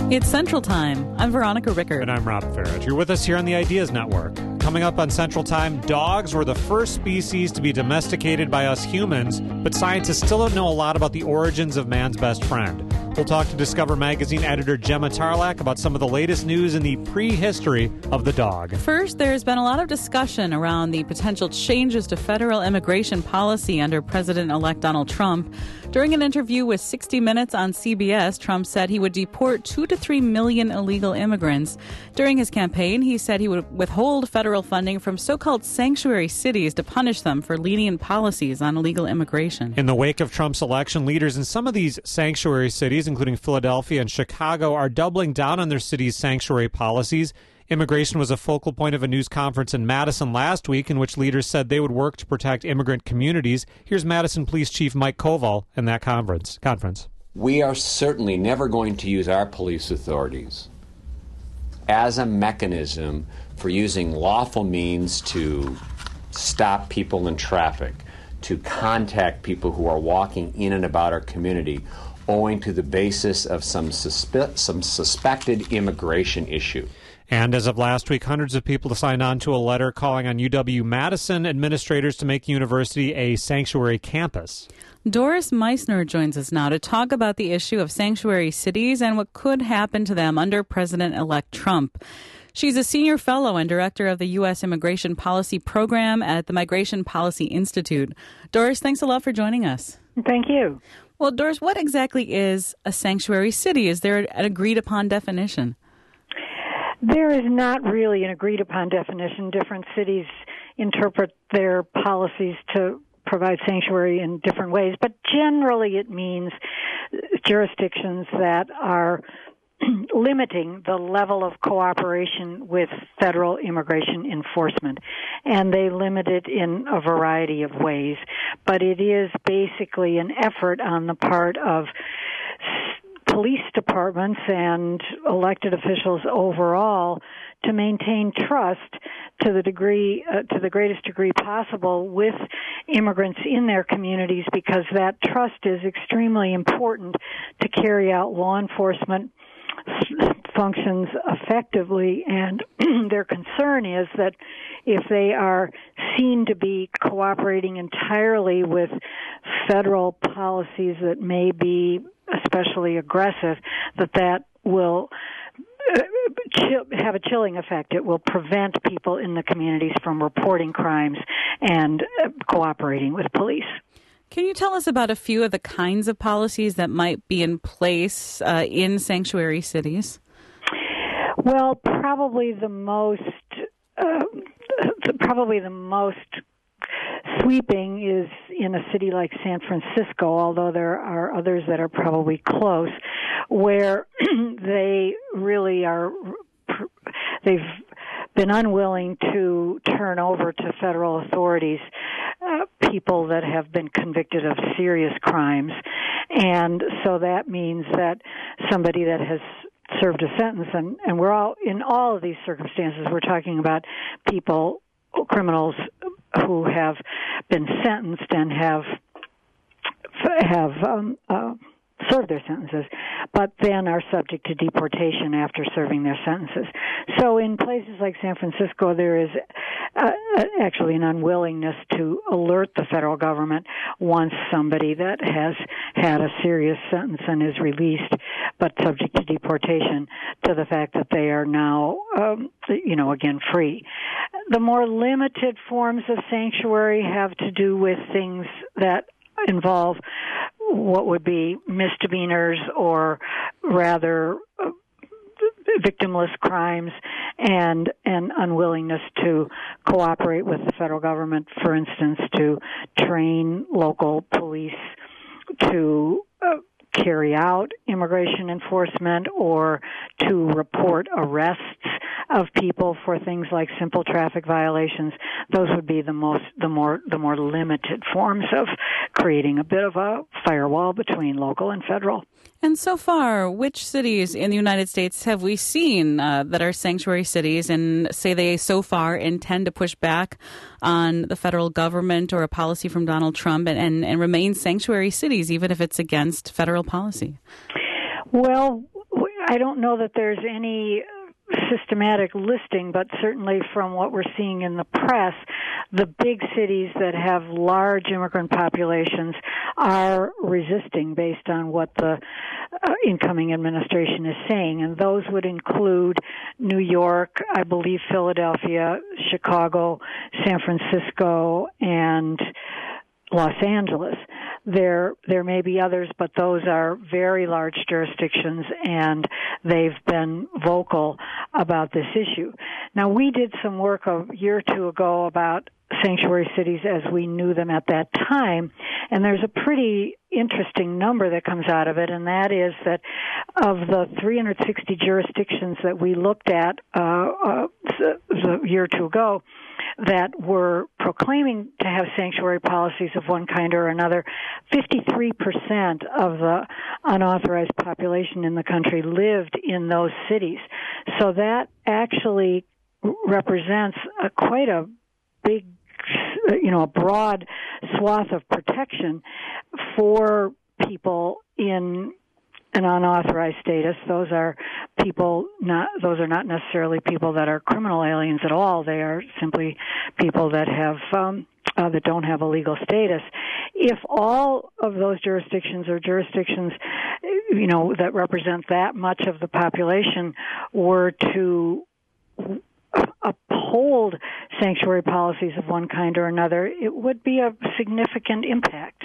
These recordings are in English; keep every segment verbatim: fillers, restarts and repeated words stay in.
It's Central Time. I'm Veronica Rickard. And I'm Rob Farrett. You're with us here on the Ideas Network. Coming up on Central Time, dogs were the first species to be domesticated by us humans, but scientists still don't know a lot about the origins of man's best friend. We'll talk to Discover Magazine editor Gemma Tarlak about some of the latest news in the prehistory of the dog. First, there's been a lot of discussion around the potential changes to federal immigration policy under President-elect Donald Trump. During an interview with sixty minutes on C B S, Trump said he would deport two to three million illegal immigrants. During his campaign, he said he would withhold federal funding from so-called sanctuary cities to punish them for lenient policies on illegal immigration. In the wake of Trump's election, leaders in some of these sanctuary cities, including Philadelphia and Chicago, are doubling down on their city's sanctuary policies. Immigration was a focal point of a news conference in Madison last week in which leaders said they would work to protect immigrant communities. Here's Madison Police Chief Mike Koval in that conference. conference. We are certainly never going to use our police authorities as a mechanism for using lawful means to stop people in traffic, to contact people who are walking in and about our community owing to the basis of some suspe- some suspected immigration issue. And as of last week, hundreds of people signed on to a letter calling on U W-Madison administrators to make the university a sanctuary campus. Doris Meissner joins us now to talk about the issue of sanctuary cities and what could happen to them under President-elect Trump. She's a senior fellow and director of the U S Immigration Policy Program at the Migration Policy Institute. Doris, thanks a lot for joining us. Thank you. Well, Doris, what exactly is a sanctuary city? Is there an agreed-upon definition? There is not really an agreed-upon definition. Different cities interpret their policies to provide sanctuary in different ways, but generally it means jurisdictions that are limiting the level of cooperation with federal immigration enforcement, and they limit it in a variety of ways. But it is basically an effort on the part of police departments and elected officials overall to maintain trust to the degree, uh, to the greatest degree possible with immigrants in their communities, because that trust is extremely important to carry out law enforcement functions effectively. And their concern is that if they are seen to be cooperating entirely with federal policies that may be especially aggressive, that that will have a chilling effect. It will prevent people in the communities from reporting crimes and cooperating with police. Can you tell us about a few of the kinds of policies that might be in place uh, in sanctuary cities? Well, probably the most, uh, probably the most sweeping is in a city like San Francisco, although there are others that are probably close, where they really are, they've been unwilling to turn over to federal authorities uh, people that have been convicted of serious crimes. And so that means that somebody that has served a sentence, and, and we're all, in all of these circumstances, we're talking about people, criminals who have been sentenced and have have um, uh, served their sentences, but then are subject to deportation after serving their sentences. So in places like San Francisco, there is uh, actually an unwillingness to alert the federal government once somebody that has had a serious sentence and is released but subject to deportation to the fact that they are now, um, you know, again, free. The more limited forms of sanctuary have to do with things that involve what would be misdemeanors or rather uh, victimless crimes, and an unwillingness to cooperate with the federal government, for instance, to train local police to uh, carry out immigration enforcement or to report arrests of people for things like simple traffic violations. Those would be the most, the more, the more limited forms of creating a bit of a firewall between local and federal. And so far, which cities in the United States have we seen uh, that are sanctuary cities and say they so far intend to push back on the federal government or a policy from Donald Trump and, and, and remain sanctuary cities, even if it's against federal policy? Well, I don't know that there's any systematic listing, but certainly from what we're seeing in the press, the big cities that have large immigrant populations are resisting based on what the uh, incoming administration is saying. And those would include New York, I believe Philadelphia, Chicago, San Francisco, and Los Angeles. There, there may be others, but those are very large jurisdictions, and they've been vocal about this issue. Now, we did some work a year or two ago about sanctuary cities as we knew them at that time, and there's a pretty interesting number that comes out of it, and that is that of the three hundred sixty jurisdictions that we looked at uh, uh, a year or two ago, that were proclaiming to have sanctuary policies of one kind or another, fifty-three percent of the unauthorized population in the country lived in those cities. So that actually represents a, quite a big, you know, a broad swath of protection for people in an unauthorized status. Those are people not, those are not necessarily people that are criminal aliens at all. They are simply people that have, um, uh, that don't have a legal status. If all of those jurisdictions or jurisdictions, you know, that represent that much of the population were to uphold sanctuary policies of one kind or another, it would be a significant impact.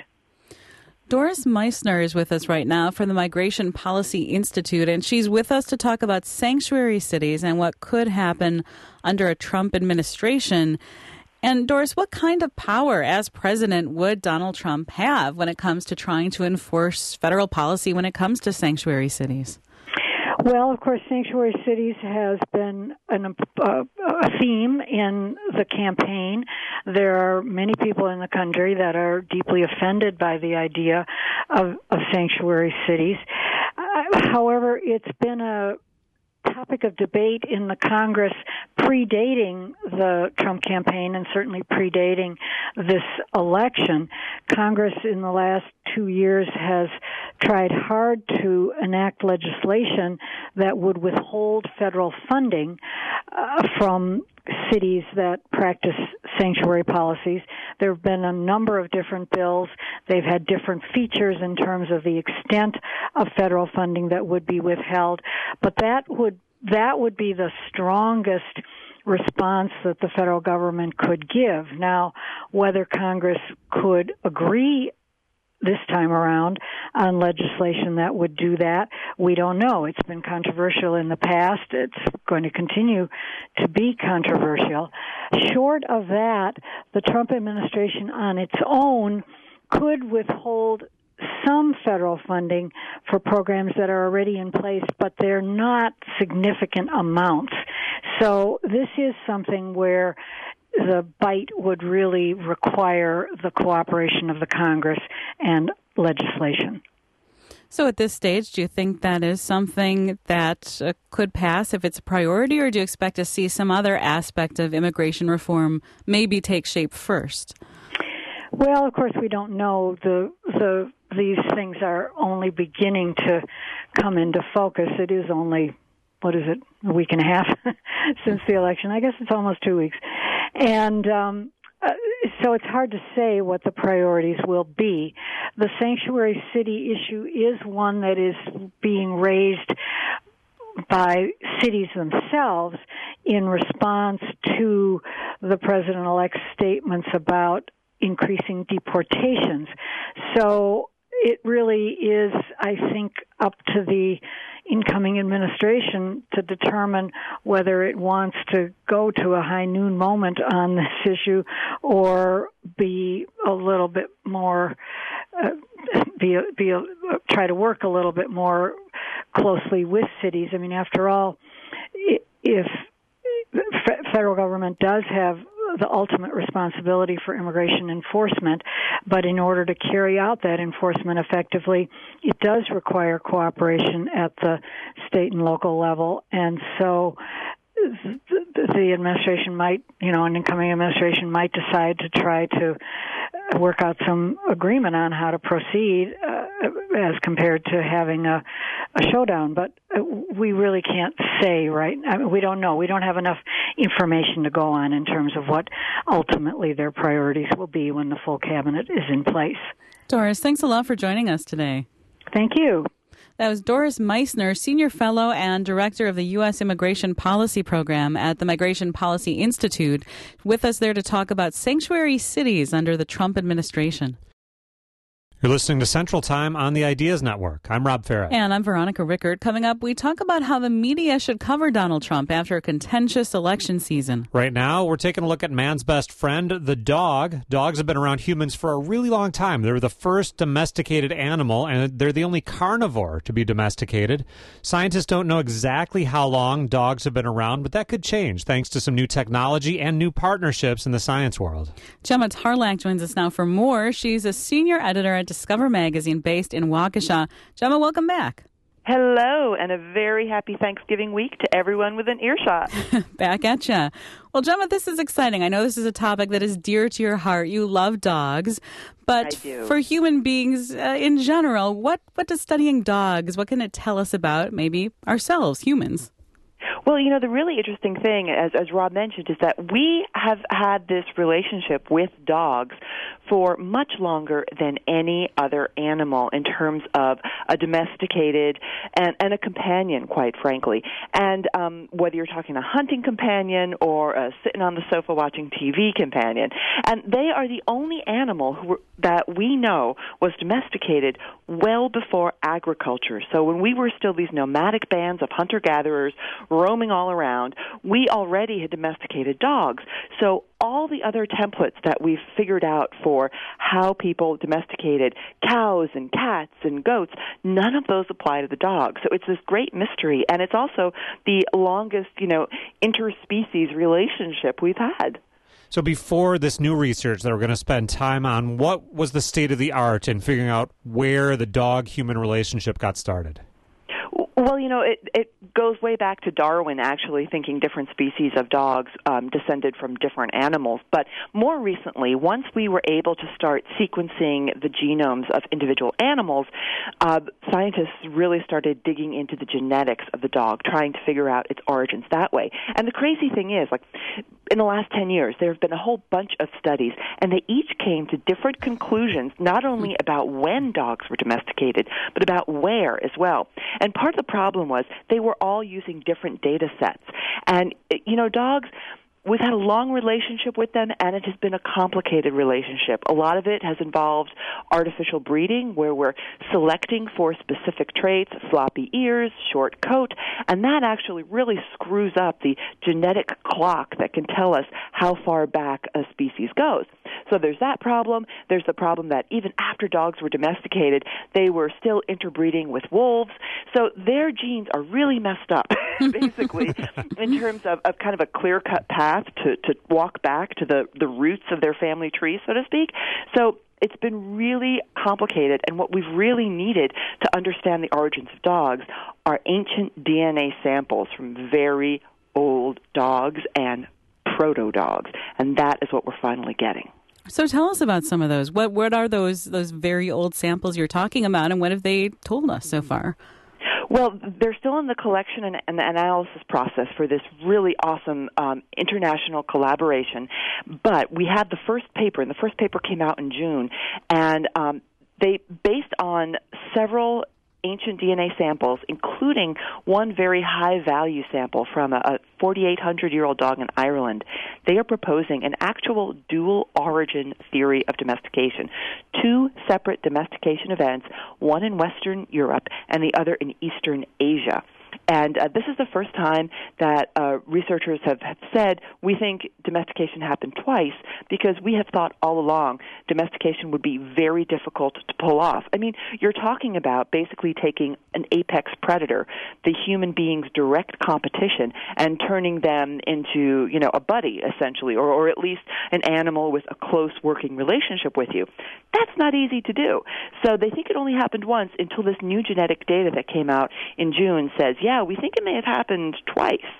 Doris Meissner is with us right now from the Migration Policy Institute, and she's with us to talk about sanctuary cities and what could happen under a Trump administration. And Doris, what kind of power as president would Donald Trump have when it comes to trying to enforce federal policy when it comes to sanctuary cities? Well, of course, sanctuary cities has been an, uh, a theme in the campaign. There are many people in the country that are deeply offended by the idea of, of sanctuary cities. Uh, however, it's been a topic of debate in the Congress predating the Trump campaign and certainly predating this election. Congress in the last two years has tried hard to enact legislation that would withhold federal funding uh, from cities that practice sanctuary policies. There have been a number of different bills. They've had different features in terms of the extent of federal funding that would be withheld, but that would that would be the strongest response that the federal government could give. Now, whether Congress could agree this time around on legislation that would do that, we don't know. It's been controversial in the past. It's going to continue to be controversial. Short of that, the Trump administration on its own could withhold some federal funding for programs that are already in place, but they're not significant amounts. So this is something where the bite would really require the cooperation of the Congress and legislation. So at this stage, do you think that is something that uh, could pass if it's a priority, or do you expect to see some other aspect of immigration reform maybe take shape first? Well, of course, we don't know. The the these things are only beginning to come into focus. It is only, what is it, a week and a half since the election. I guess it's almost two weeks. And um, uh, so it's hard to say what the priorities will be. The sanctuary city issue is one that is being raised by cities themselves in response to the president-elect's statements about increasing deportations. So it really is, I think, up to the incoming administration to determine whether it wants to go to a high noon moment on this issue or be a little bit more, uh, be, be a, try to work a little bit more closely with cities. I mean, after all, if the federal government does have the ultimate responsibility for immigration enforcement, but in order to carry out that enforcement effectively, it does require cooperation at the state and local level. And so the administration might, you know, an incoming administration might decide to try to work out some agreement on how to proceed uh, as compared to having a, a showdown. But we really can't say, right? I mean, we don't know. We don't have enough information to go on in terms of what ultimately their priorities will be when the full cabinet is in place. Doris, thanks a lot for joining us today. Thank you. That was Doris Meissner, Senior Fellow and Director of the U S Immigration Policy Program at the Migration Policy Institute, with us there to talk about sanctuary cities under the Trump administration. You're listening to Central Time on the Ideas Network. I'm Rob Farrett. And I'm Veronica Rickert. Coming up, we talk about how the media should cover Donald Trump after a contentious election season. Right now, we're taking a look at man's best friend, the dog. Dogs have been around humans for a really long time. They were the first domesticated animal, and they're the only carnivore to be domesticated. Scientists don't know exactly how long dogs have been around, but that could change thanks to some new technology and new partnerships in the science world. Gemma Tarlak joins us now for more. She's a senior editor at Discover Magazine based in Waukesha. Gemma, welcome back. Hello, and a very happy Thanksgiving week to everyone within earshot. Back at ya. Well, Gemma, this is exciting. I know this is a topic that is dear to your heart. You love dogs. But for human beings uh, in general, what, what does studying dogs, what can it tell us about maybe ourselves, humans? Well, you know, the really interesting thing, as, as Rob mentioned, is that we have had this relationship with dogs for much longer than any other animal in terms of a domesticated and, and a companion, quite frankly. And um, whether you're talking a hunting companion or a sitting on the sofa watching T V companion, and they are the only animal who were, that we know was domesticated well before agriculture. So when we were still these nomadic bands of hunter-gatherers roaming all around, we already had domesticated dogs. So all the other templates that we've figured out for how people domesticated cows and cats and goats, none of those apply to the dog. So it's this great mystery, and it's also the longest, you know, interspecies relationship we've had. So before this new research that we're going to spend time on, what was the state of the art in figuring out where the dog-human relationship got started? Well, you know, it, it goes way back to Darwin, actually, thinking different species of dogs um, descended from different animals. But more recently, once we were able to start sequencing the genomes of individual animals, uh, scientists really started digging into the genetics of the dog, trying to figure out its origins that way. And the crazy thing is, like, in the last ten years, there have been a whole bunch of studies, and they each came to different conclusions, not only about when dogs were domesticated, but about where as well. And part of the problem was they were all using different data sets. And, you know, dogs, we've had a long relationship with them, and it has been a complicated relationship. A lot of it has involved artificial breeding, where we're selecting for specific traits, floppy ears, short coat, and that actually really screws up the genetic clock that can tell us how far back a species goes. So there's that problem. There's the problem that even after dogs were domesticated, they were still interbreeding with wolves. So their genes are really messed up, basically, in terms of, of kind of a clear-cut path to, to walk back to the, the roots of their family tree, so to speak. So it's been really complicated, and what we've really needed to understand the origins of dogs are ancient D N A samples from very old dogs and proto-dogs, and that is what we're finally getting. So tell us about some of those. What what are those those very old samples you're talking about, and what have they told us so far? Well, they're still in the collection and, and the analysis process for this really awesome um, international collaboration. But we had the first paper, and the first paper came out in June, and um, they, based on several ancient D N A samples, including one very high-value sample from a forty-eight hundred year old dog in Ireland, they are proposing an actual dual-origin theory of domestication. Two separate domestication events, one in Western Europe and the other in Eastern Asia. And uh, this is the first time that uh, researchers have, have said, we think domestication happened twice, because we have thought all along domestication would be very difficult to pull off. I mean, you're talking about basically taking an apex predator, the human being's direct competition, and turning them into, you know, a buddy, essentially, or, or at least an animal with a close working relationship with you. That's not easy to do. So they think it only happened once, until this new genetic data that came out in June says, yeah, we think it may have happened twice.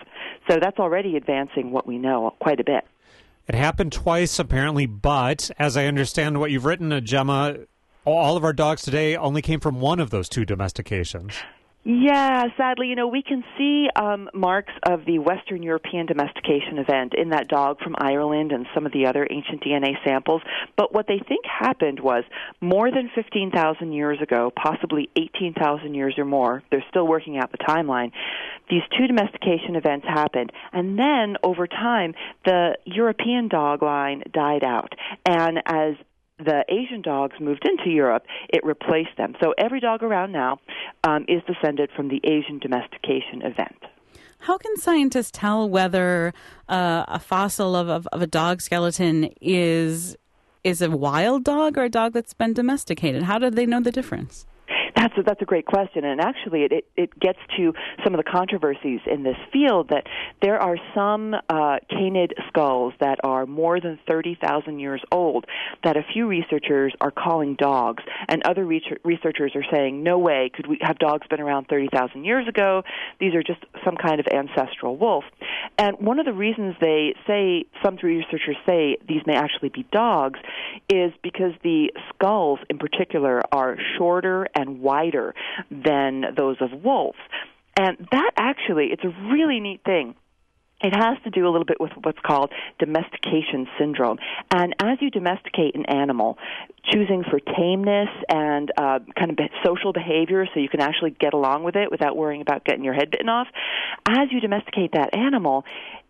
So that's already advancing what we know quite a bit. It happened twice, apparently, but as I understand what you've written, uh, Gemma, all of our dogs today only came from one of those two domestications. Yeah, sadly, you know, we can see um, marks of the Western European domestication event in that dog from Ireland and some of the other ancient D N A samples. But what they think happened was more than fifteen thousand years ago, possibly eighteen thousand years or more, they're still working out the timeline, these two domestication events happened. And then, over time, the European dog line died out. And as the Asian dogs moved into Europe, it replaced them. So every dog around now um, is descended from the Asian domestication event. How can scientists tell whether uh, a fossil of, of, of a dog skeleton is is a wild dog or a dog that's been domesticated? How do they know the difference? That's a, that's a great question, and actually it, it, it gets to some of the controversies in this field, that there are some uh, canid skulls that are more than thirty thousand years old that a few researchers are calling dogs, and other researchers are saying, no way, could we have dogs been around thirty thousand years ago? These are just some kind of ancestral wolf. And one of the reasons they say, some researchers say these may actually be dogs, is because the skulls in particular are shorter and wider than those of wolves. And that actually, it's a really neat thing. It has to do a little bit with what's called domestication syndrome. And as you domesticate an animal, choosing for tameness and uh, kind of social behavior so you can actually get along with it without worrying about getting your head bitten off, as you domesticate that animal,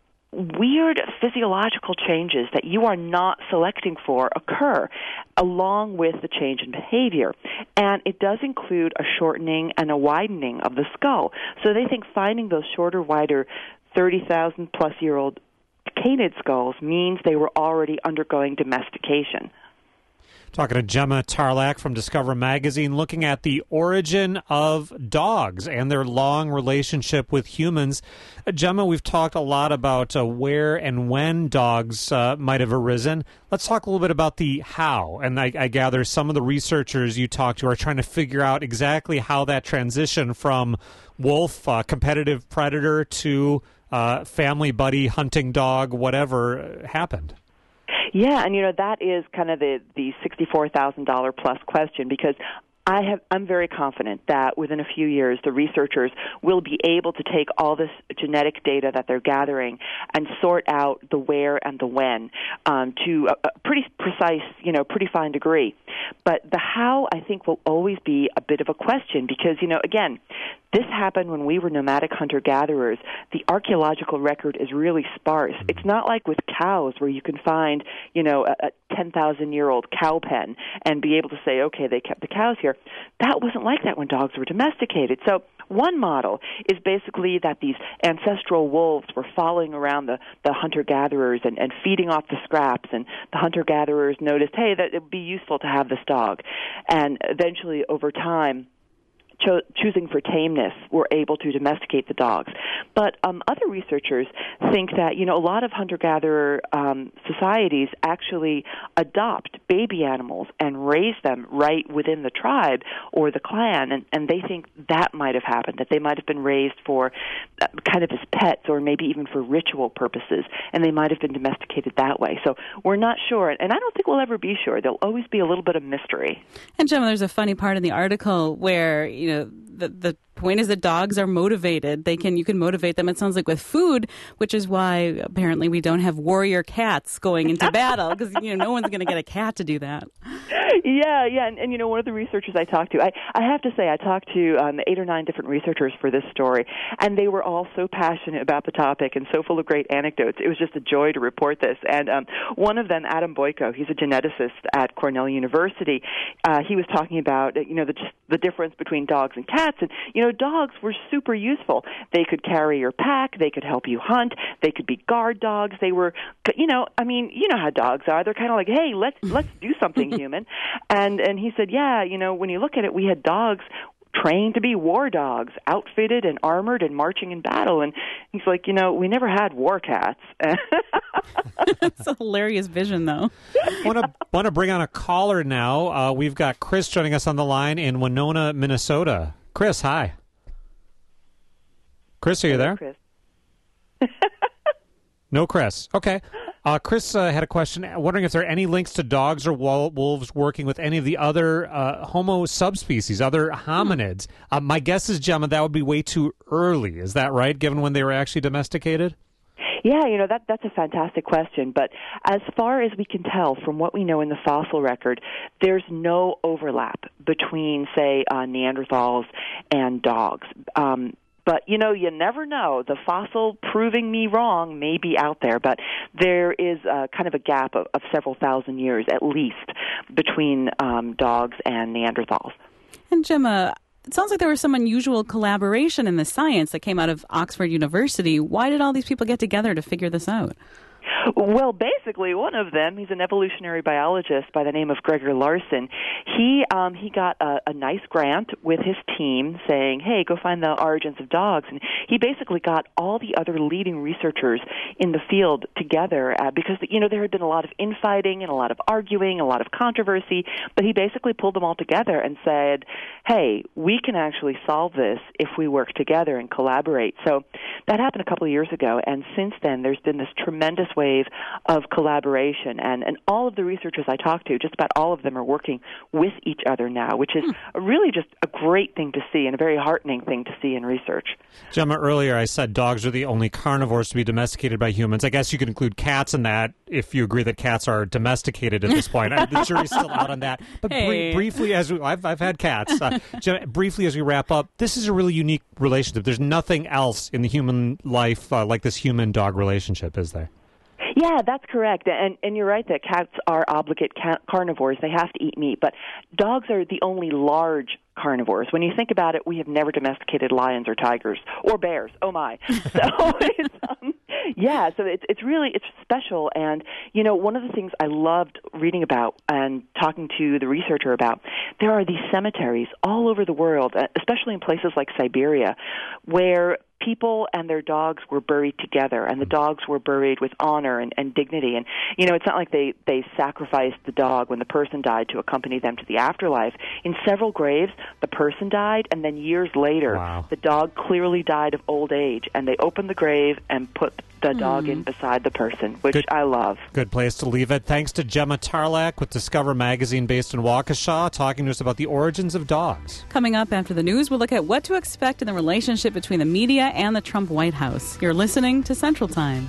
weird physiological changes that you are not selecting for occur along with the change in behavior. And it does include a shortening and a widening of the skull. So they think finding those shorter, wider, thirty thousand plus year old canid skulls means they were already undergoing domestication. Talking to Gemma Tarlak from Discover Magazine, looking at the origin of dogs and their long relationship with humans. Uh, Gemma, we've talked a lot about uh, where and when dogs uh, might have arisen. Let's talk a little bit about the how. And I, I gather some of the researchers you talked to are trying to figure out exactly how that transition from wolf, uh, competitive predator, to uh, family buddy, hunting dog, whatever, uh, happened. Yeah, and you know that is kind of the the sixty-four thousand dollars plus question, because I have, I'm very confident that within a few years the researchers will be able to take all this genetic data that they're gathering and sort out the where and the when um, to a, a pretty precise, you know, pretty fine degree. But the how, I think, will always be a bit of a question because, you know, again, this happened when we were nomadic hunter-gatherers. The archaeological record is really sparse. It's not like with cows where you can find, you know, a, a ten thousand year old cow pen and be able to say, okay, they kept the cows here. That wasn't like that when dogs were domesticated. So one model is basically that these ancestral wolves were following around the, the hunter-gatherers and, and feeding off the scraps, and the hunter-gatherers noticed, hey, that it would be useful to have this dog. And eventually, over time, Cho- choosing for tameness, were able to domesticate the dogs. But um, other researchers think that, you know, a lot of hunter-gatherer um, societies actually adopt baby animals and raise them right within the tribe or the clan, and, and they think that might have happened, that they might have been raised for uh, kind of as pets or maybe even for ritual purposes, and they might have been domesticated that way. So we're not sure, and I don't think we'll ever be sure. There'll always be a little bit of mystery. And, Gemma, there's a funny part in the article where, you know, the the point is that dogs are motivated. They can you can motivate them, it sounds like, with food, which is why apparently we don't have warrior cats going into battle, because, you know, no one's going to get a cat to do that. Yeah, yeah, and, and you know, one of the researchers I talked to, I, I have to say, I talked to um, eight or nine different researchers for this story, and they were all so passionate about the topic and so full of great anecdotes. It was just a joy to report this. And um, one of them, Adam Boyko, he's a geneticist at Cornell University. Uh, he was talking about, you know, the just the difference between dogs and cats. And, you know, dogs were super useful. They could carry your pack. They could help you hunt. They could be guard dogs. They were, you know, I mean, you know how dogs are. They're kind of like, hey, let's let's do something human. And and he said, yeah, you know, when you look at it, we had dogs trained to be war dogs, outfitted and armored and marching in battle. And he's like, you know, we never had war cats. It's a hilarious vision, though. Want to want to bring on a caller now. Uh, we've got Chris joining us on the line in Winona, Minnesota. Chris, hi. Chris, are you there? Chris. No Chris. Okay. Uh, Chris uh, had a question, wondering if there are any links to dogs or wolves working with any of the other uh, Homo subspecies, other hominids. Uh, my guess is, Gemma, that would be way too early. Is that right, given when they were actually domesticated? Yeah, you know, that that's a fantastic question. But as far as we can tell from what we know in the fossil record, there's no overlap between, say, uh, Neanderthals and dogs. Um, But, you know, you never know. The fossil proving me wrong may be out there, but there is uh, kind of a gap of, of several thousand years at least between um, dogs and Neanderthals. And Gemma, it sounds like there was some unusual collaboration in the science that came out of Oxford University. Why did all these people get together to figure this out? Well, basically, one of them, he's an evolutionary biologist by the name of Gregor Larson. He um, he got a, a nice grant with his team saying, hey, go find the origins of dogs. And he basically got all the other leading researchers in the field together uh, because, you know, there had been a lot of infighting and a lot of arguing, a lot of controversy, but he basically pulled them all together and said, hey, we can actually solve this if we work together and collaborate. So that happened a couple of years ago, and since then there's been this tremendous wave of collaboration, and, and all of the researchers I talked to, just about all of them are working with each other now, which is hmm. really just a great thing to see and a very heartening thing to see in research. Gemma, earlier I said dogs are the only carnivores to be domesticated by humans. I guess you could include cats in that if you agree that cats are domesticated at this point. The jury's still out on that. But hey. br- briefly, as we, I've, I've had cats. Uh, Gemma, briefly, as we wrap up, this is a really unique relationship. There's nothing else in the human life uh, like this human-dog relationship, is there? Yeah, that's correct. And and you're right that cats are obligate ca- carnivores. They have to eat meat. But dogs are the only large carnivores. When you think about it, we have never domesticated lions or tigers or bears. Oh, my. So, it's, um, yeah, so it's, it's really, it's special. And, you know, one of the things I loved reading about and talking to the researcher about, there are these cemeteries all over the world, especially in places like Siberia, where people and their dogs were buried together, and the dogs were buried with honor and, and dignity. And, you know, it's not like they, they sacrificed the dog when the person died to accompany them to the afterlife. In several graves, the person died, and then years later, wow. the dog clearly died of old age, and they opened the grave and put the mm. dog in beside the person, which good, I love. Good place to leave it. Thanks to Gemma Tarlak with Discover Magazine based in Waukesha, talking to us about the origins of dogs. Coming up after the news, we'll look at what to expect in the relationship between the media and the Trump White House. You're listening to Central Time.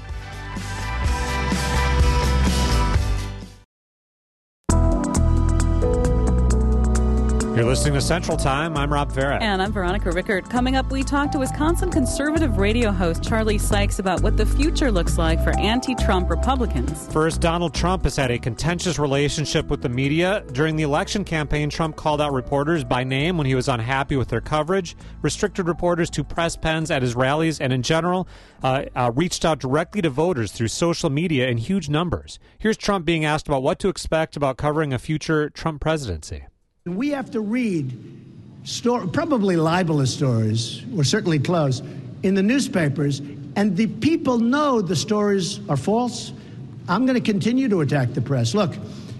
You're listening to Central Time. I'm Rob Farah. And I'm Veronica Rickert. Coming up, we talk to Wisconsin conservative radio host Charlie Sykes about what the future looks like for anti-Trump Republicans. First, Donald Trump has had a contentious relationship with the media. During the election campaign, Trump called out reporters by name when he was unhappy with their coverage, restricted reporters to press pens at his rallies, and in general, uh, uh, reached out directly to voters through social media in huge numbers. Here's Trump being asked about what to expect about covering a future Trump presidency. We have to read story, probably libelous stories, or certainly close, in the newspapers, and the people know the stories are false. I'm going to continue to attack the press. Look,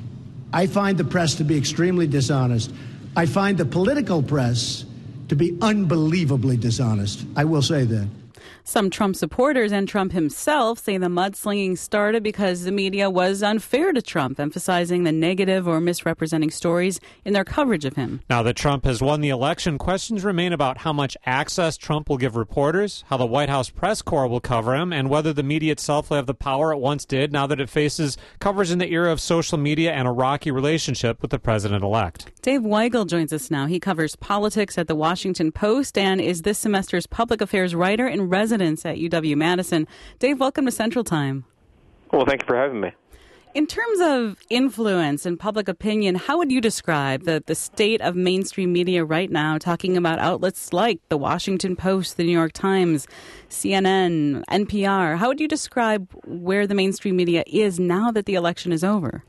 I find the press to be extremely dishonest. I find the political press to be unbelievably dishonest. I will say that. Some Trump supporters and Trump himself say the mudslinging started because the media was unfair to Trump, emphasizing the negative or misrepresenting stories in their coverage of him. Now that Trump has won the election, questions remain about how much access Trump will give reporters, how the White House press corps will cover him, and whether the media itself will have the power it once did now that it faces coverage in the era of social media and a rocky relationship with the president-elect. Dave Weigel joins us now. He covers politics at the Washington Post and is this semester's public affairs writer in residence at U W-Madison. Dave, welcome to Central Time. Well, thank you for having me. In terms of influence and public opinion, how would you describe the, the state of mainstream media right now, talking about outlets like the Washington Post, the New York Times, C N N, N P R? How would you describe where the mainstream media is now that the election is over?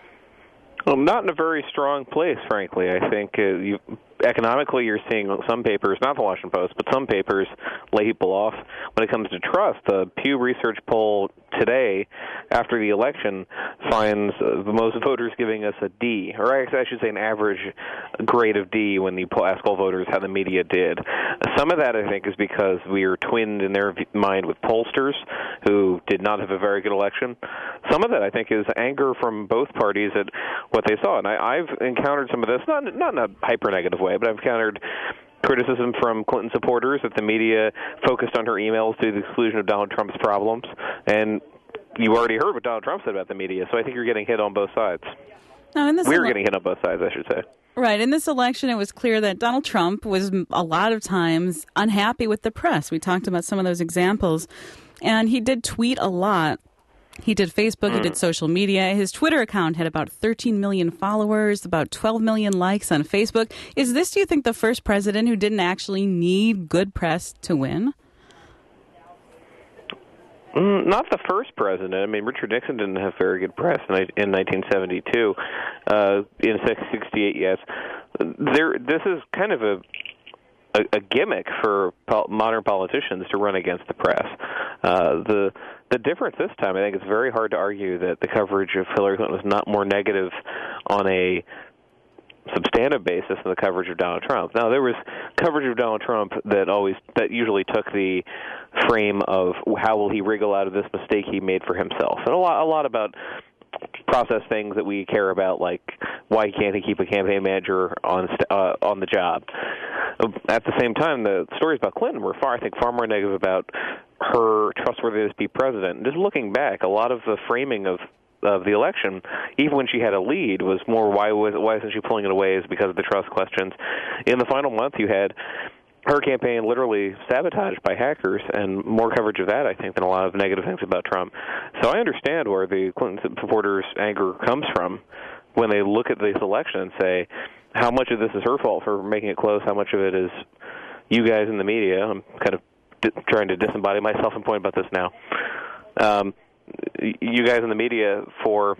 Well, not in a very strong place, frankly. I think uh, you, economically you're seeing some papers, not the Washington Post, but some papers lay people off. When it comes to trust, the Pew Research poll today, after the election, finds uh, the most voters giving us a D, or I should say an average grade of D when you ask all voters how the media did. Some of that, I think, is because we are twinned in their mind with pollsters who did not have a very good election. Some of that, I think, is anger from both parties at what they saw. And I, I've encountered some of this, not, not in a hyper-negative way, but I've encountered criticism from Clinton supporters that the media focused on her emails to the exclusion of Donald Trump's problems. And you already heard what Donald Trump said about the media, so I think you're getting hit on both sides. No, in this We're ele- getting hit on both sides, I should say. Right. In this election, it was clear that Donald Trump was a lot of times unhappy with the press. We talked about some of those examples. And he did tweet a lot. He did Facebook, he did social media. His Twitter account had about thirteen million followers, about twelve million likes on Facebook. Is this, do you think, the first president who didn't actually need good press to win? Mm, not the first president. I mean, Richard Nixon didn't have very good press in, in nineteen seventy-two. Uh, in sixty-eight, yes. There, this is kind of a a, a gimmick for pol- modern politicians to run against the press. Uh, the the difference this time, I think, it's very hard to argue that the coverage of Hillary Clinton was not more negative on a substantive basis than the coverage of Donald Trump. Now, there was coverage of Donald Trump that always that usually took the frame of how will he wriggle out of this mistake he made for himself, and a lot a lot about process things that we care about, like why can't he keep a campaign manager on uh, on the job. At the same time, the stories about Clinton were far, I think, far more negative about her trustworthiness to be president. And just looking back, a lot of the framing of of the election, even when she had a lead, was more why was why isn't she pulling it away is because of the trust questions. In the final month, you had her campaign literally sabotaged by hackers, and more coverage of that, I think, than a lot of negative things about Trump. So I understand where the Clinton supporters' anger comes from when they look at this election and say, how much of this is her fault for making it close, how much of it is you guys in the media. I'm kind of di- trying to disembody myself and point about this now. Um, you guys in the media for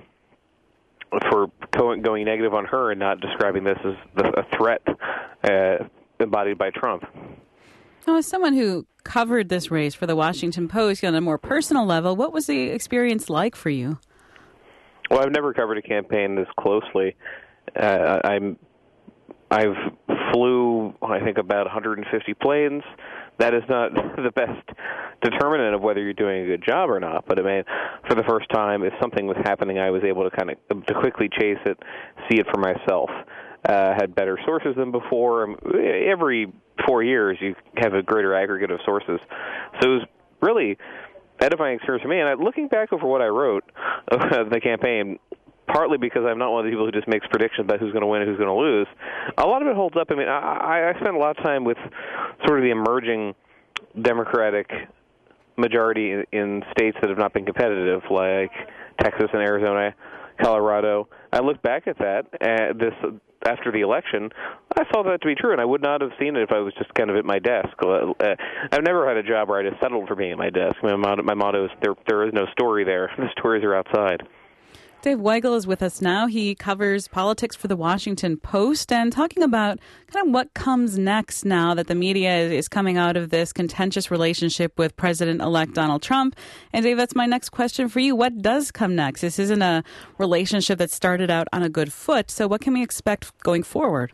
for going negative on her and not describing this as a threat uh, embodied by Trump. Now, as someone who covered this race for the Washington Post on a more personal level, what was the experience like for you? Well, I've never covered a campaign this closely. Uh, I'm I've flew, I think, about one hundred fifty planes. That is not the best determinant of whether you're doing a good job or not. But I mean, for the first time, if something was happening, I was able to kind of to quickly chase it, see it for myself. Uh, had better sources than before. Every four years, you have a greater aggregate of sources. So it was really edifying experience for me. And I, looking back over what I wrote of the campaign, partly because I'm not one of the people who just makes predictions about who's going to win and who's going to lose, a lot of it holds up. I mean, I, I spent a lot of time with sort of the emerging Democratic majority in, in states that have not been competitive, like Texas and Arizona, Colorado. I look back at that, uh, this after the election, I saw that to be true, and I would not have seen it if I was just kind of at my desk. Uh, I've never had a job where I just settled for being at my desk. My motto, my motto is, there, there is no story there. The stories are outside. Dave Weigel is with us now. He covers politics for the Washington Post and talking about kind of what comes next now that the media is coming out of this contentious relationship with President-elect Donald Trump. And Dave, that's my next question for you. What does come next? This isn't a relationship that started out on a good foot. So what can we expect going forward?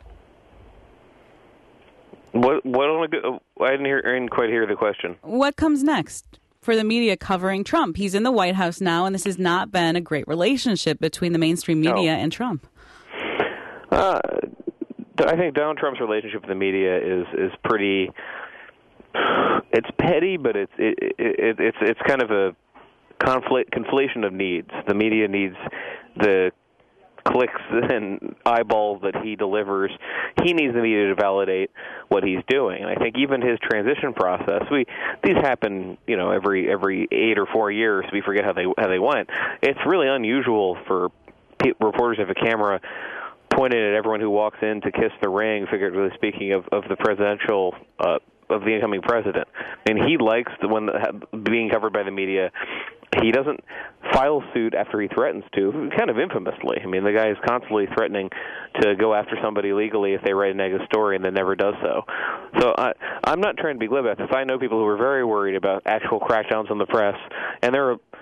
What? What? On a good, I didn't hear. I didn't quite hear the question. What comes next for the media covering Trump? He's in the White House now, and this has not been a great relationship between the mainstream media no. and Trump. Uh, I think Donald Trump's relationship with the media is is pretty. It's petty, but it's it, it, it's it's kind of a conflict conflation of needs. The media needs the clicks and eyeballs that he delivers. He needs the media to validate what he's doing. And I think even his transition process, we these happen, you know, every every eight or four years. We forget how they how they went. It's really unusual for pe- reporters to have a camera pointed at everyone who walks in to kiss the ring, figuratively speaking, of of the presidential. Uh, of the incoming president. And he likes the one that being covered by the media. He doesn't file suit after he threatens to, kind of infamously. I mean, the guy is constantly threatening to go after somebody legally if they write a negative story and then never does so. So I, I'm not trying to be glib about this. I know people who are very worried about actual crackdowns on the press, and there are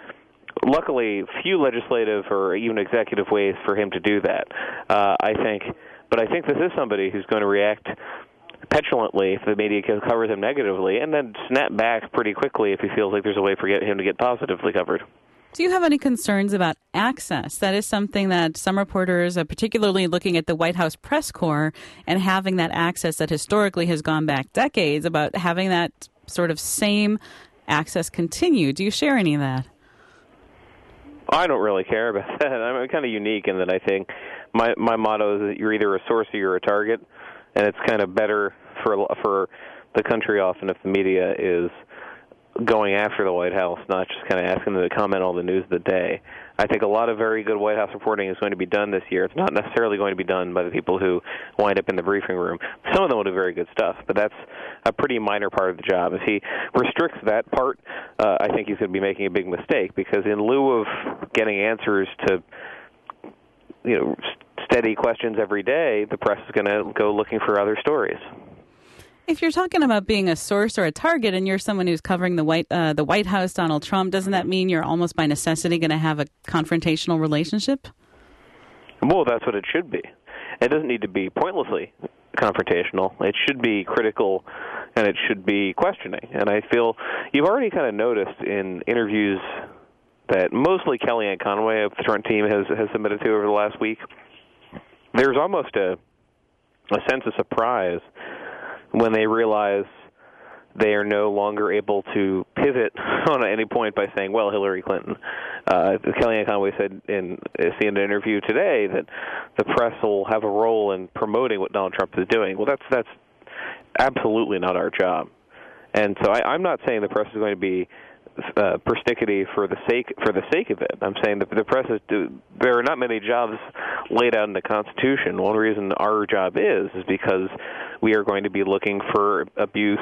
luckily, few legislative or even executive ways for him to do that. Uh, I think, but I think this is somebody who's going to react petulantly if the media covers him negatively, and then snap back pretty quickly if he feels like there's a way for him to get positively covered. Do you have any concerns about access? That is something that some reporters, uh, particularly looking at the White House press corps and having that access that historically has gone back decades, about having that sort of same access continue. Do you share any of that? I don't really care about that. I'm kind of unique in that I think my my motto is that you're either a source or you're a target, and it's kind of better for for the country often if the media is going after the White House, not just kind of asking them to comment on the news of the day. I think a lot of very good White House reporting is going to be done this year. It's not necessarily going to be done by the people who wind up in the briefing room. Some of them will do very good stuff, but that's a pretty minor part of the job. If he restricts that part, uh, I think he's going to be making a big mistake, because in lieu of getting answers to, you know, steady questions every day, the press is going to go looking for other stories. If you're talking about being a source or a target, and you're someone who's covering the White uh, the White House, Donald Trump, doesn't that mean you're almost by necessity going to have a confrontational relationship? Well, that's what it should be. It doesn't need to be pointlessly confrontational. It should be critical, and it should be questioning. And I feel you've already kind of noticed in interviews that mostly Kellyanne Conway of the Trump team has, has submitted to over the last week, there's almost a a sense of surprise when they realize they are no longer able to pivot on any point by saying, well, Hillary Clinton. Uh, Kellyanne Conway said in a C N N interview today that the press will have a role in promoting what Donald Trump is doing. Well, that's that's absolutely not our job. And so I, I'm not saying the press is going to be uh, persnickety for the sake for the sake of it. I'm saying that the press is do, there are not many jobs laid out in the Constitution. One reason our job is is because we are going to be looking for abuse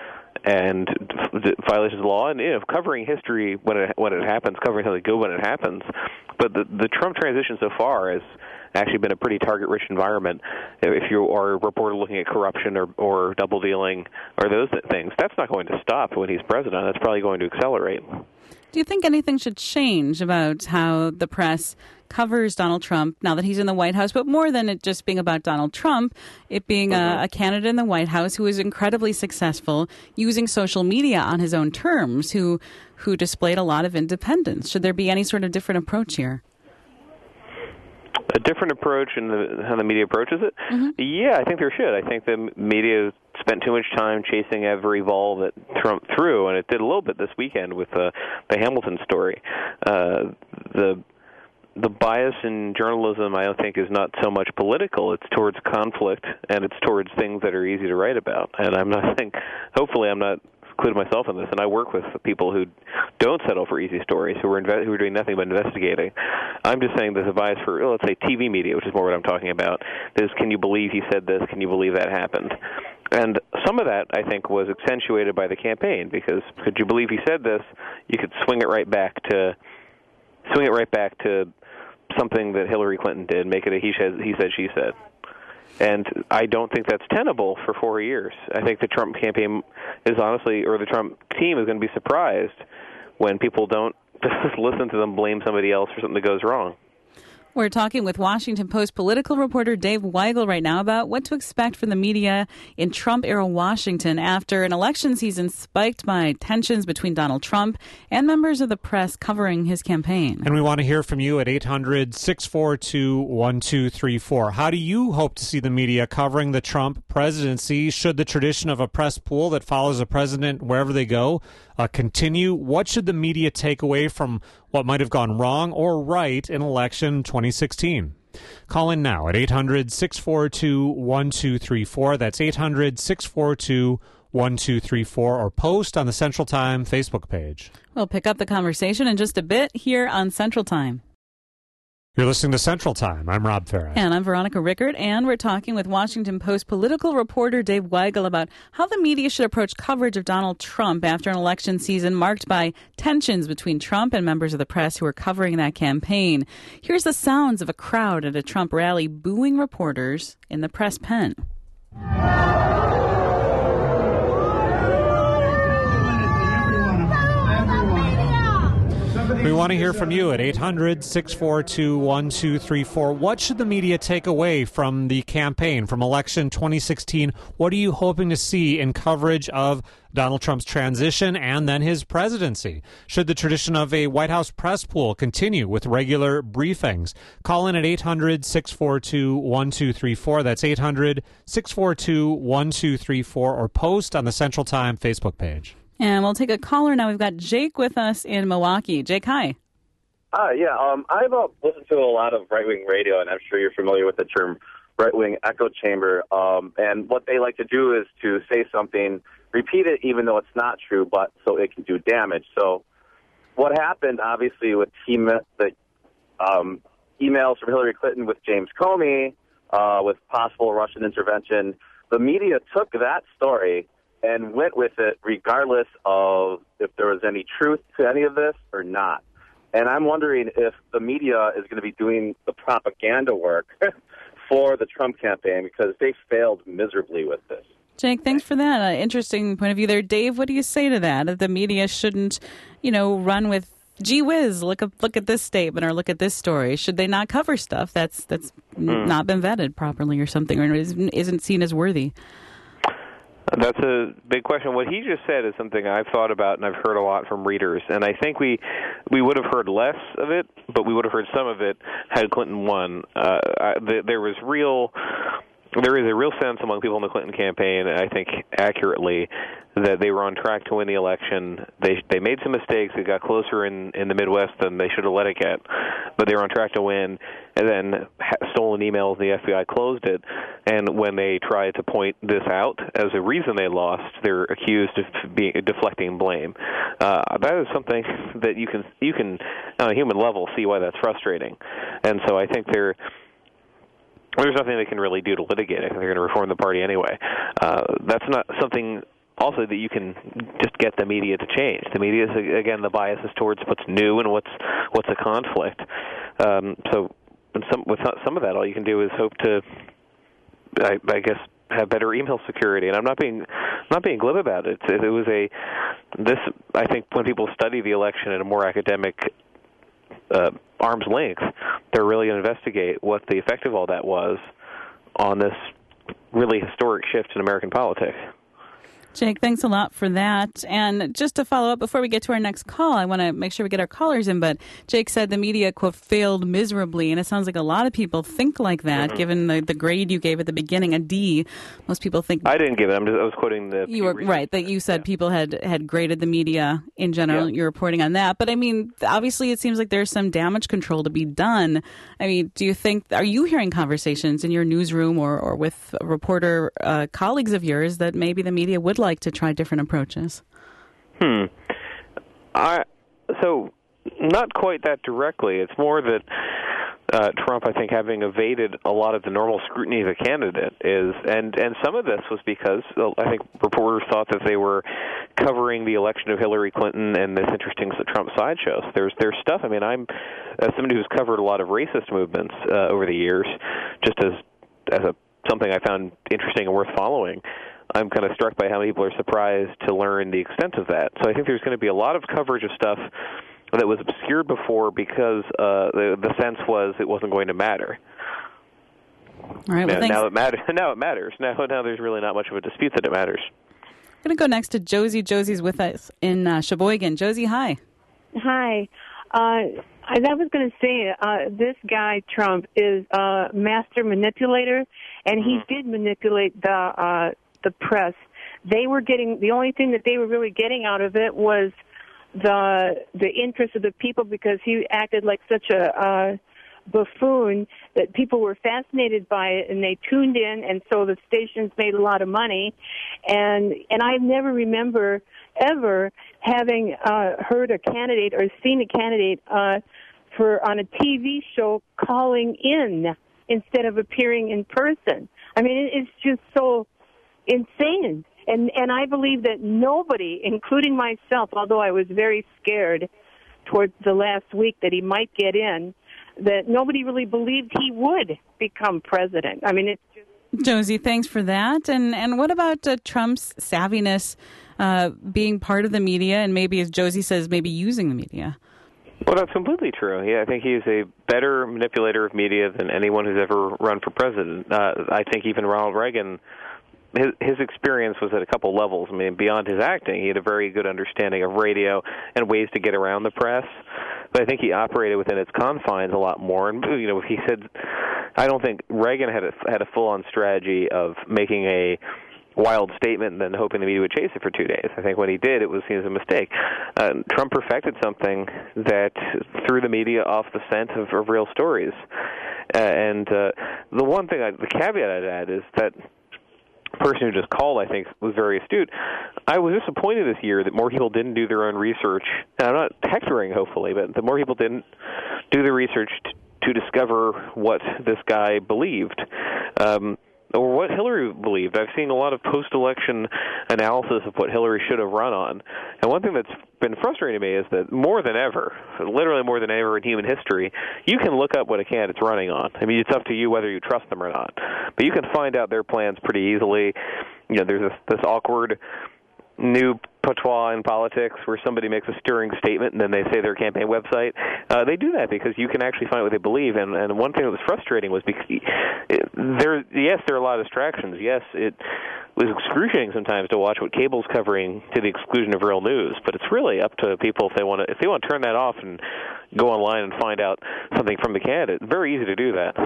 and violations of the law, and you know, covering history when it when it happens, covering something good when it happens. But the the Trump transition so far has actually been a pretty target-rich environment. If you are a reporter looking at corruption or or double dealing or those things, that's not going to stop when he's president. That's probably going to accelerate. Do you think anything should change about how the press covers Donald Trump now that he's in the White House, but more than it just being about Donald Trump, it being mm-hmm. a, a candidate in the White House who is incredibly successful using social media on his own terms, who who displayed a lot of independence? Should there be any sort of different approach here? A different approach in the, how the media approaches it? Mm-hmm. Yeah, I think there should. I think the media spent too much time chasing every ball that Trump threw, and it did a little bit this weekend with uh, the Hamilton story. Uh, the the bias in journalism, I don't think, is not so much political. It's towards conflict, and it's towards things that are easy to write about. And I'm not think, hopefully I'm not including myself in this, and I work with people who don't settle for easy stories, who are inve- who are doing nothing but investigating. I'm just saying there's a bias for, oh, let's say, T V media, which is more what I'm talking about. Is, can you believe he said this? Can you believe that happened? And some of that, I think, was accentuated by the campaign, because could you believe he said this? You could swing it right back to swing it right back to something that Hillary Clinton did, make it a he said, he said, she said. And I don't think that's tenable for four years. I think the Trump campaign is honestly, or the Trump team is going to be surprised when people don't just listen to them blame somebody else for something that goes wrong. We're talking with Washington Post political reporter Dave Weigel right now about what to expect from the media in Trump-era Washington after an election season spiked by tensions between Donald Trump and members of the press covering his campaign. And we want to hear from you at eight hundred, six four two, one two three four. How do you hope to see the media covering the Trump presidency? Should the tradition of a press pool that follows a president wherever they go uh, continue? What should the media take away from what might have gone wrong or right in election twenty sixteen? Call in now at eight hundred, six four two, one two three four. That's eight hundred, six four two, one two three four, or post on the Central Time Facebook page. We'll pick up the conversation in just a bit here on Central Time. You're listening to Central Time. I'm Rob Farah. And I'm Veronica Rickert, and we're talking with Washington Post political reporter Dave Weigel about how the media should approach coverage of Donald Trump after an election season marked by tensions between Trump and members of the press who are covering that campaign. Here's the sounds of a crowd at a Trump rally booing reporters in the press pen. Somebody We want to hear from you at eight hundred, six four two, one two three four. What should the media take away from the campaign, from election twenty sixteen? What are you hoping to see in coverage of Donald Trump's transition and then his presidency? Should the tradition of a White House press pool continue with regular briefings? Call in at eight hundred, six four two, one two three four. That's eight hundred, six four two, one two three four, or post on the Central Time Facebook page. And we'll take a caller now. We've got Jake with us in Milwaukee. Jake, hi. Hi, yeah. Um, I've uh, listened to a lot of right-wing radio, and I'm sure you're familiar with the term right-wing echo chamber. Um, and what they like to do is to say something, repeat it even though it's not true, but so it can do damage. So what happened, obviously, with team, the um, emails from Hillary Clinton with James Comey, uh, with possible Russian intervention, the media took that story and went with it regardless of if there was any truth to any of this or not. And I'm wondering if the media is going to be doing the propaganda work for the Trump campaign, because they failed miserably with this. Jake, thanks for that. Uh, interesting point of view there. Dave, what do you say to that? That the media shouldn't, you know, run with, gee whiz, look at, look at this statement or look at this story. Should they not cover stuff that's that's mm. not been vetted properly or something, or isn't seen as worthy? That's a big question. What he just said is something I've thought about and I've heard a lot from readers. And I think we we would have heard less of it, but we would have heard some of it had Clinton won. Uh, I, th- there was real... There is a real sense among people in the Clinton campaign, I think accurately, that they were on track to win the election. They they made some mistakes. It got closer in, in the Midwest than they should have let it get, but they were on track to win. And then stolen emails, the F B I closed it. And when they tried to point this out as a reason they lost, they're accused of being deflecting blame. Uh, that is something that you can you can on a human level see why that's frustrating. And so I think they're. There's nothing they can really do to litigate it. They're going to reform the party anyway. Uh, that's not something also that you can just get the media to change. The media is, again, the bias is towards what's new and what's what's a conflict. Um, so some, with some of that, all you can do is hope to, I, I guess, have better email security. And I'm not being not being glib about it. It, it was a this. I think when people study the election at a more academic Uh, arm's length, they're really going to investigate what the effect of all that was on this really historic shift in American politics. Jake, thanks a lot for that. And just to follow up, before we get to our next call, I want to make sure we get our callers in. But Jake said the media, quote, failed miserably. And it sounds like a lot of people think like that, mm-hmm. given the, the grade you gave at the beginning, a D. Most people think... I didn't give it. I'm just, I was quoting the... You were right, that you said yeah. people had, had graded the media in general. Yeah. You're reporting on that. But, I mean, obviously it seems like there's some damage control to be done. I mean, do you think... Are you hearing conversations in your newsroom or, or with reporter uh, colleagues of yours that maybe the media would like to try different approaches? Hmm. I so not quite that directly. It's more that uh, Trump, I think, having evaded a lot of the normal scrutiny of a candidate is, and and some of this was because uh, I think reporters thought that they were covering the election of Hillary Clinton and this interesting Trump sideshow. So there's there's stuff. I mean, I'm as somebody who's covered a lot of racist movements uh, over the years, just as as a something I found interesting and worth following. I'm kind of struck by how many people are surprised to learn the extent of that. So I think there's going to be a lot of coverage of stuff that was obscured before because uh, the, the sense was it wasn't going to matter. All right. Well, now, now it matters. Now it matters. Now, now there's really not much of a dispute that it matters. I'm going to go next to Josie. Josie's with us in uh, Sheboygan. Josie, hi. Hi. Uh, I was going to say, uh, this guy, Trump, is a master manipulator, and he did manipulate the uh, the press. They were getting, the only thing that they were really getting out of it was the the interest of the people, because he acted like such a uh, buffoon that people were fascinated by it and they tuned in, and so the stations made a lot of money. And and I never remember ever having uh, heard a candidate or seen a candidate uh, for on a T V show calling in instead of appearing in person. I mean, it's just so insane. And and I believe that nobody, including myself, although I was very scared towards the last week that he might get in, that nobody really believed he would become president. I mean, it's just... Josie, thanks for that. And and what about uh, Trump's savviness uh, being part of the media and maybe, as Josie says, maybe using the media? Well, that's completely true. Yeah, I think he's a better manipulator of media than anyone who's ever run for president. Uh, I think even Ronald Reagan, his, his experience was at a couple levels. I mean, beyond his acting, he had a very good understanding of radio and ways to get around the press. But I think he operated within its confines a lot more. And, you know, he said, I don't think Reagan had a, had a full-on strategy of making a wild statement and then hoping the media would chase it for two days. I think when he did, it was seen as a mistake. Uh, Trump perfected something that threw the media off the scent of, of real stories. Uh, and uh, the one thing, I, the caveat I'd add is that person who just called, I think, was very astute. I was disappointed this year that more people didn't do their own research. And I'm not hectoring, hopefully, but the more people didn't do the research t- to discover what this guy believed. Um, or what Hillary believed. I've seen a lot of post-election analysis of what Hillary should have run on. And one thing that's been frustrating to me is that more than ever, literally more than ever in human history, you can look up what a candidate's running on. I mean, it's up to you whether you trust them or not. But you can find out their plans pretty easily. You know, there's this, this awkward new patois in politics where somebody makes a stirring statement and then they say their campaign website. Uh, they do that because you can actually find what they believe. And, and one thing that was frustrating was because it, there, yes, there are a lot of distractions. Yes, it was excruciating sometimes to watch what cable's covering to the exclusion of real news. But it's really up to people if they want to if they want to turn that off and go online and find out something from the candidate. It's very easy to do that.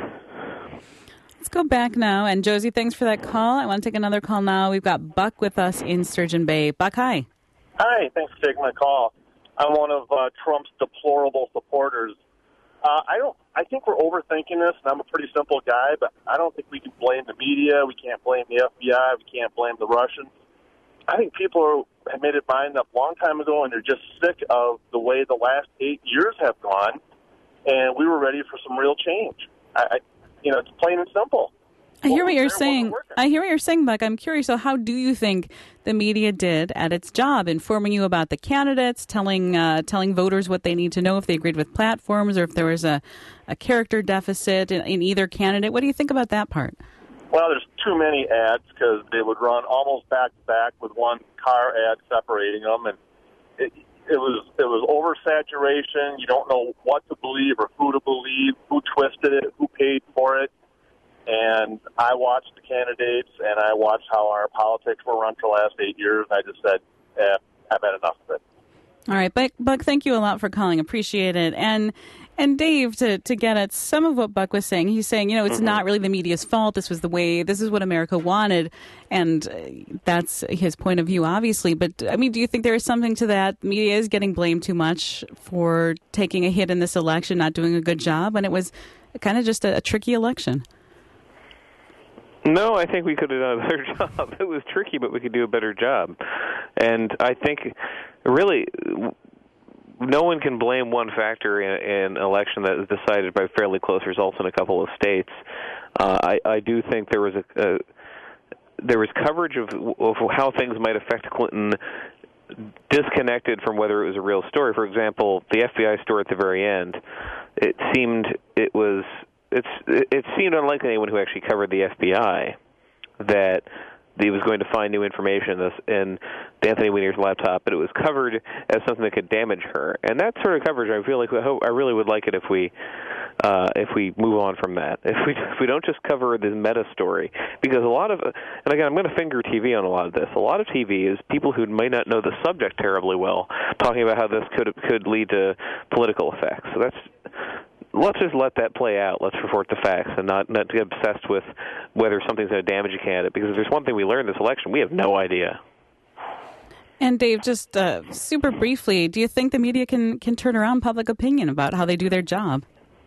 Let's go back now. And Josie, thanks for that call. I want to take another call now. We've got Buck with us in Sturgeon Bay. Buck, hi. Hi, thanks for taking my call. I'm one of uh, Trump's deplorable supporters. Uh, I don't. I think we're overthinking this, and I'm a pretty simple guy, but I don't think we can blame the media. We can't blame the F B I. We can't blame the Russians. I think people are, have made their mind up a long time ago, and they're just sick of the way the last eight years have gone, and we were ready for some real change. I, I You know, it's plain and simple. I hear what you're saying. I hear what you're saying, Buck. I'm curious. So how do you think the media did at its job, informing you about the candidates, telling uh, telling voters what they need to know if they agreed with platforms or if there was a, a character deficit in, in either candidate? What do you think about that part? Well, there's too many ads because they would run almost back to back with one car ad separating them, and it, it was it was oversaturation. You don't know what to believe or who to believe, who twisted it, who paid for it. And I watched the candidates, and I watched how our politics were run for the last eight years, and I just said, eh, I've had enough of it. All right, Buck, Buck, thank you a lot for calling. Appreciate it. And and Dave, to, to get at some of what Buck was saying, he's saying, you know, it's mm-hmm. not really the media's fault. This was the way, this is what America wanted. And that's his point of view, obviously. But, I mean, do you think there is something to that? The media is getting blamed too much for taking a hit in this election, not doing a good job, and it was kind of just a, a tricky election. No, I think we could have done a better job. It was tricky, but we could do a better job. And I think, really, no one can blame one factor in, in an election that is decided by fairly close results in a couple of states. Uh, I, I do think there was a, a there was coverage of, of how things might affect Clinton disconnected from whether it was a real story. For example, the F B I story at the very end, it seemed it was it's it seemed unlikely anyone who actually covered the F B I that he was going to find new information in Anthony Weiner's laptop, but it was covered as something that could damage her. And that sort of coverage, I feel like I, hope, I really would like it if we uh, if we move on from that. If we if we don't just cover this meta story, because a lot of, and again, I'm going to finger T V on a lot of this. A lot of T V is people who may not know the subject terribly well, talking about how this could could lead to political effects. So that's. Let's just let that play out. Let's report the facts and not, not get obsessed with whether something's going to damage a candidate. Because if there's one thing we learned this election, we have no idea. And Dave, just uh, super briefly, do you think the media can, can turn around public opinion about how they do their job?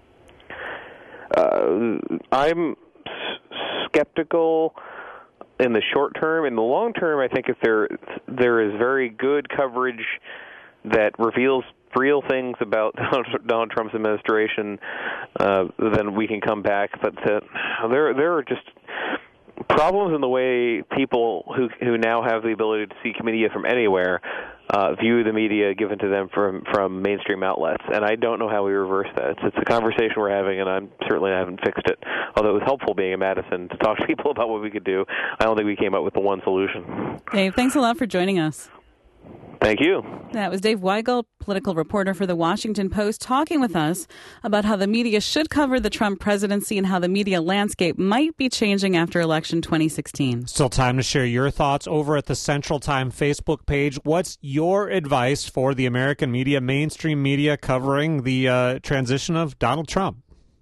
Uh, I'm skeptical in the short term. In the long term, I think if there there is very good coverage that reveals real things about Donald Trump's administration, uh, then we can come back. But uh, there, there are just problems in the way people who who now have the ability to seek media from anywhere uh, view the media given to them from from mainstream outlets, and I don't know how we reverse that. It's, it's a conversation we're having, and I certainly haven't fixed it. Although it was helpful being in Madison to talk to people about what we could do, I don't think we came up with the one solution. Dave, thanks a lot for joining us. Thank you. That was Dave Weigel, political reporter for The Washington Post, talking with us about how the media should cover the Trump presidency and how the media landscape might be changing after election twenty sixteen. Still time to share your thoughts over at the Central Time Facebook page. What's your advice for the American media, mainstream media, covering the uh, transition of Donald Trump?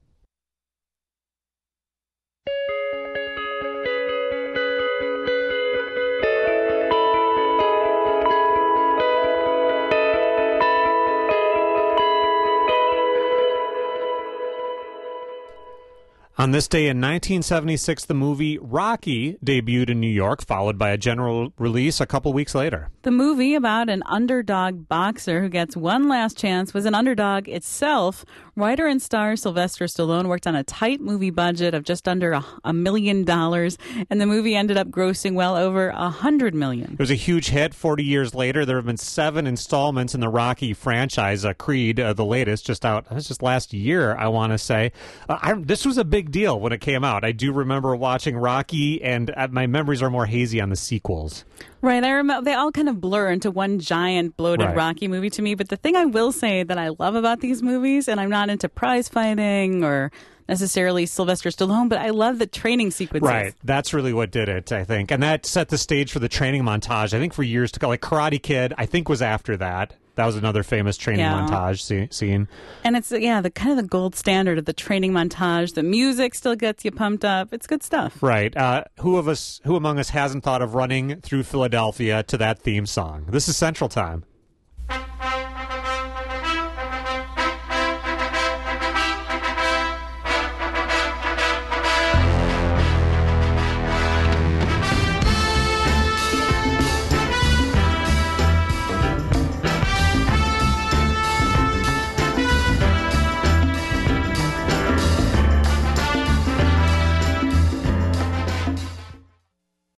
On this day in nineteen seventy-six, the movie Rocky debuted in New York, followed by a general release a couple weeks later. The movie about an underdog boxer who gets one last chance was an underdog itself. Writer and star Sylvester Stallone worked on a tight movie budget of just under a, a million dollars, and the movie ended up grossing well over a hundred million. It was a huge hit. Forty years later, there have been seven installments in the Rocky franchise. Uh, Creed, uh, the latest, just out. That was just last year, I want to say. Uh, I, this was a big deal when it came out. I do remember watching Rocky, and uh, my memories are more hazy on the sequels. Right, I remember they all kind of blur into one giant bloated Right. Rocky movie to me. But the thing I will say that I love about these movies, and I'm not into prize fighting or necessarily Sylvester Stallone, but I love the training sequences. Right, that's really what did it, I think, and that set the stage for the training montage. I think for years to come, like Karate Kid, I think was after that. That was another famous training Yeah. montage se- scene. And it's, yeah, the kind of the gold standard of the training montage. The music still gets you pumped up. It's good stuff. Right. Uh, who of us, who among us hasn't thought of running through Philadelphia to that theme song? This is Central Time.